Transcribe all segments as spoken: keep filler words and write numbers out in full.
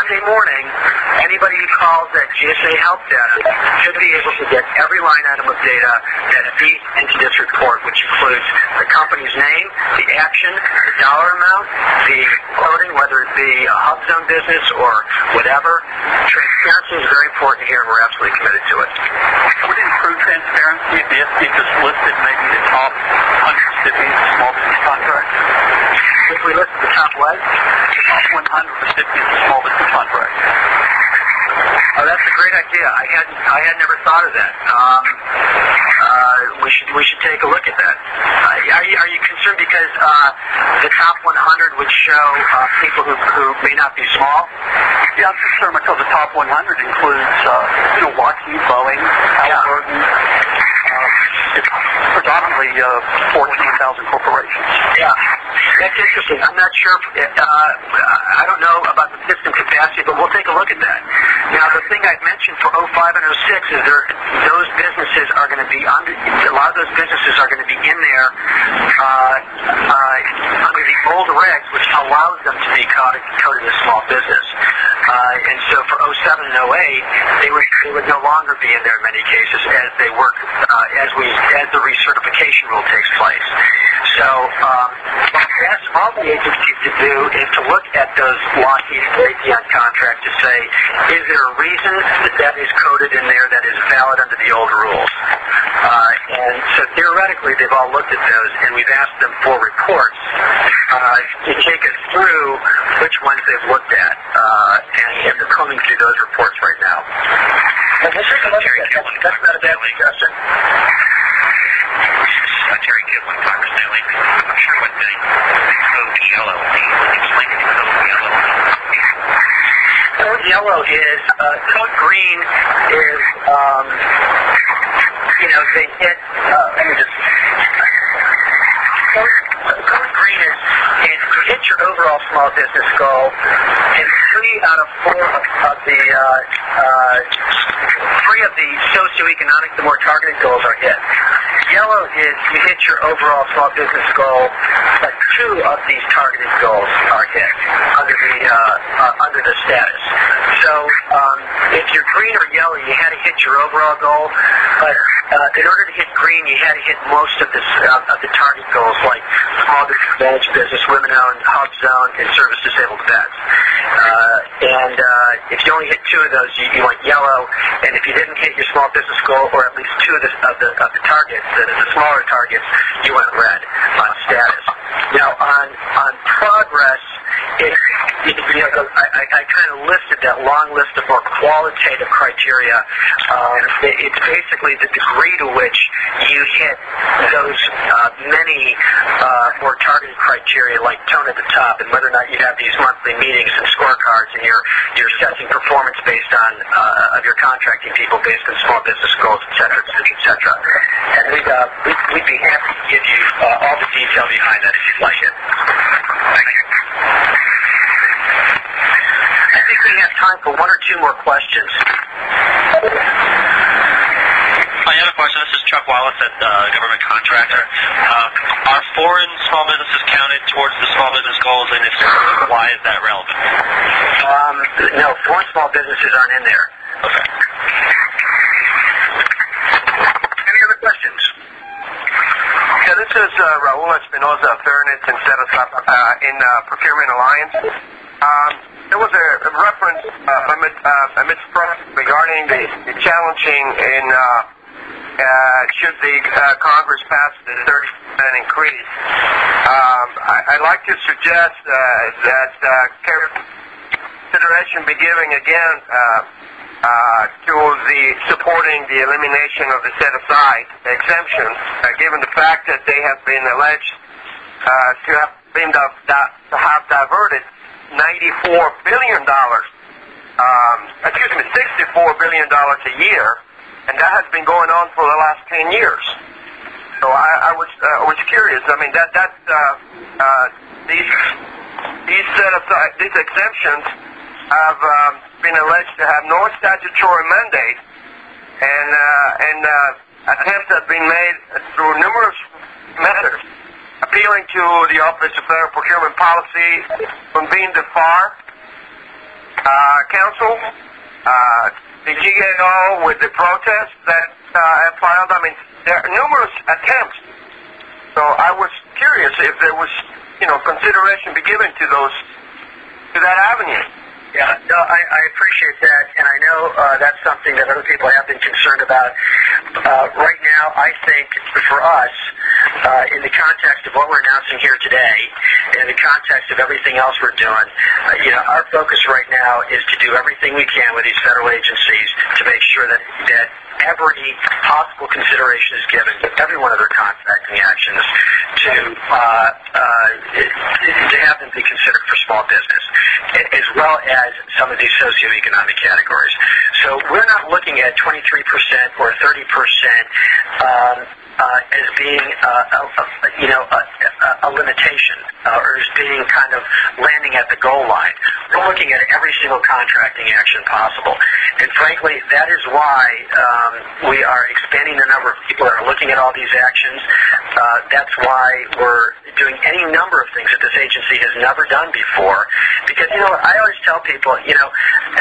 Monday morning, anybody who calls that G S A help desk should be able to get every line item of data that feeds into this report, which includes the company's name, the action, the dollar amount, the coding, whether it be a hub zone business or whatever. Transparency is very important here, and we're absolutely committed to it. Would it improve transparency if the S B just listed maybe the top one hundred recipients of small business contracts? If we listed the top what? The top one hundred recipients of small business contracts. Oh, that's a great idea. I had I had never thought of that. Um, uh, we should we should take a look at that. Uh, are you are you concerned because uh, the top one hundred would show uh, people who who may not be small? Yeah, I'm concerned because the top one hundred includes uh, you know Lockheed, Boeing, Halliburton. Yeah. Uh, it's predominantly uh, Fortune one thousand corporations. Yeah. That's interesting. I'm not sure. If, uh, I don't know about the system capacity, but we'll take a look at that. Now, the thing I'd mentioned for oh five and oh six is there, those businesses are going to be under. A lot of those businesses are going to be in there uh, uh, under the old regs, which allows them to be coded, coded as small business. Uh, and so for oh seven and oh eight, they would they would no longer be in there in many cases as they work uh, as we as the recertification rule takes place. So um, what we ask all the agencies to do is to look at those Lockheed and Raytheon contracts to say, is there a reason that that is coded in there that is valid under the old rules? Uh, and so theoretically, they've all looked at those, and we've asked them for reports uh, to take us through which ones they've looked at, uh, and, and they're combing through those reports right now. And we'll take a look at that. That's, that's not a bad suggestion. Uh, Terry Kidwin, Congressman Lee. I'm sure what the code yellow means. Explain to me code yellow. Code yellow is, uh, code green is, um, you know, they hit, uh, let me just, code, code green is, is you hit your overall small business goal, and three out of four of, of the, uh, uh, three of the socioeconomic, the more targeted goals are hit. Yellow is you hit your overall small business goal, but two of these targeted goals are hit under the uh, uh, under the status. So um, if you're green or yellow, you had to hit your overall goal, but uh, in order to hit green, you had to hit most of this uh, of the target goals, like small business, managed business, women-owned, hub zone, and service disabled vets. Uh, and uh, if you only hit two of those, you, you went yellow. And if you didn't hit your small business goal, or at least two of the of the, of the targets, the, the smaller targets, you went red on status. Now on on progress, it, it, you know, I, I, I kind of listed that long list of more qualitative criteria. Um, it, it's basically the degree to which you hit those uh, many uh, more targeted criteria, like tone at the top, and whether or not you have these monthly meetings and scorecards, and you're you're assessing performance based on uh, of your contracting people based on small business goals, et cetera, et cetera, et cetera. And we'd, uh, we'd, we'd be happy to give you uh, all the detail behind that if you'd like it. Thank you. I think we have time for one or two more questions. I have a question. This is Chuck Wallace at uh, Government Contractor. Uh, are foreign small businesses counted towards the small business goals, and if so, why is that relevant? Um, no, foreign small businesses aren't in there. Okay. Any other questions? Yeah, this is uh, Raul Espinoza of Fairness and Set Us Up uh, in uh, Procurement Alliance. Um, there was a, a reference uh, amid, uh, amidst press regarding the, the challenging in uh, uh, should the uh, Congress pass the thirty percent increase. Um, I, I'd like to suggest uh, that uh, consideration be given again uh, uh, to the supporting the elimination of the set-aside exemptions, uh, given the fact that they have been alleged uh, to have been di- di- to have diverted ninety-four billion dollars, um, excuse me, sixty-four billion dollars a year, and that has been going on for the last ten years. So I, I was uh, was curious. I mean, that that uh, uh, these these set aside these exemptions have um, been alleged to have no statutory mandate, and uh, and uh, attempts have been made through numerous methods, appealing to the Office of Federal Procurement Policy, convened the F A R, Uh, counsel, uh, did you get all with the protests that uh, have filed? I mean, there are numerous attempts. So I was curious if there was, you know, consideration be given to those, to that avenue. Yeah, no, I, I appreciate that, and I know uh, that's something that other people have been concerned about. Uh, right now, I think for us, uh, in the context of what we're announcing here today, in the context of everything else we're doing, uh, you know, our focus right now is to do everything we can with these federal agencies to make sure that that every possible consideration is given to every one of their contracting actions to uh, uh, to have them be considered for small business, as well as some of these socioeconomic categories. So we're not looking at twenty-three percent or thirty percent um, uh, as being, uh, a, a, you know, a, a limitation uh, or as being kind of landing at the goal line. We're looking at every single contracting action possible. And frankly, that is why um, we are expanding the number of people that are looking at all these actions. Uh, that's why we're doing any number of things that this agency has never done before. Because, you know, I always tell people, you know,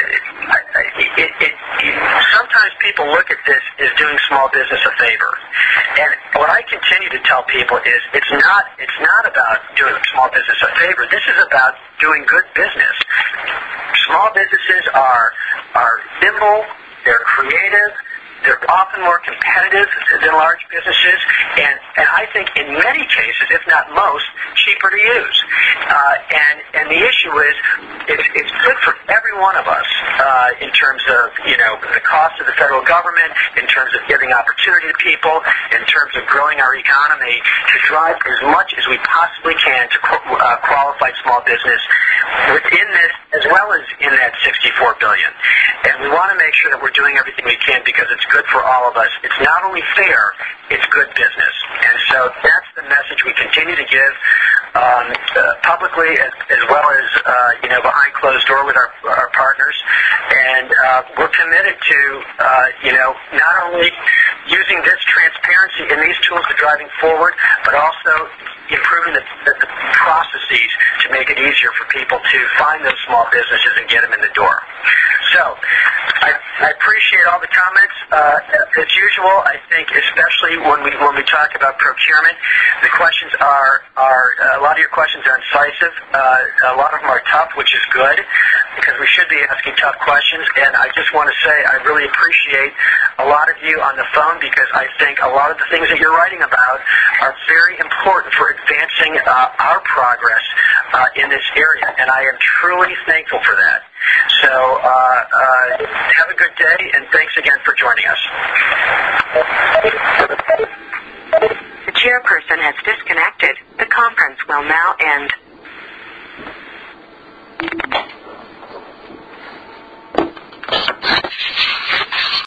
it, it, it, it, sometimes people look at this as doing small business a favor. And what I continue to tell people is it's not, it's not about doing small business a favor. This is about doing good business. Small businesses are, are nimble, they're creative, they're often more competitive than large businesses, and, and I think in many cases, if not most, cheaper to use. Uh, and, and the issue is, it's, it's good for every one of us uh, in terms of, you know, the cost of the federal government, in terms of giving opportunity to people, in terms of growing our economy, to drive as much as we possibly can to uh, qualify small business within this, as well as in that sixty-four billion dollars. And we want to make sure that we're doing everything we can because it's good for all of us. It's not only fair, it's good business. And so that's the message we continue to give um, uh, publicly as, as well as, uh, you know, behind closed door with our, our partners. And uh, we're committed to, uh, you know, not only using this transparency and these tools to driving forward, but also improving the, the, the processes to make it easier for people to find those small businesses and get them in the door. So, I, I appreciate all the comments. Uh, as usual, I think, especially when we when we talk about procurement, the questions are are uh, a lot of your questions are incisive. Uh, a lot of them are tough, which is good because we should be asking tough questions. And I just want to say I really appreciate a lot of you on the phone because I think a lot of the things that you're writing about are very important for advancing uh, our progress uh, in this area, and I am truly thankful for that. So uh, uh, have a good day, and thanks again for joining us. The chairperson has disconnected. The conference will now end.